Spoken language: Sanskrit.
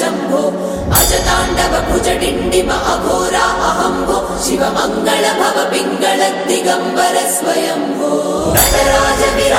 शम्भो अजताण्डव भुजडिण्डिम अघोरा अहम्भो शिवमङ्गल भव पिङ्गल दिगम्बर स्वयम्भो नटराज